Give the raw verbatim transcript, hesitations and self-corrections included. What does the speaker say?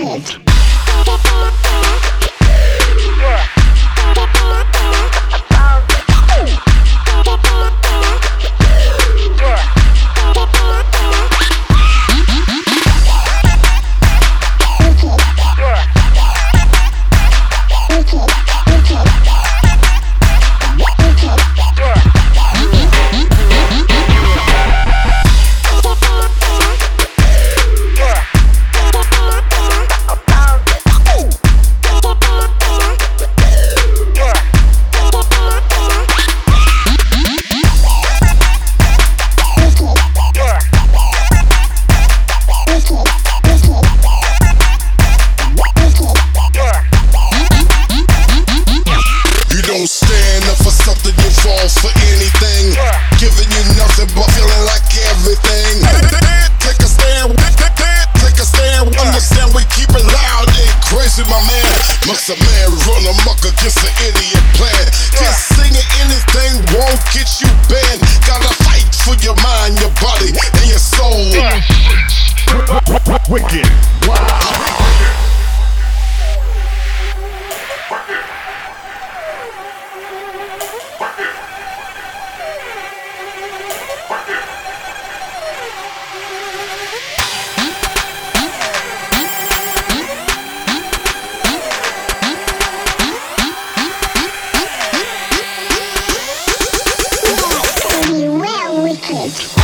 wicked. Don't stand up for something, you fall for anything. Giving you nothing but feeling like everything. Take a stand, take a stand. Understand we keep it loud, ain't crazy, my man. Must a man run amok against an idiot plan. Just singing anything won't get you banned. Gotta fight for your mind, your body, and your soul. Wicked. Wow. Well, wicked.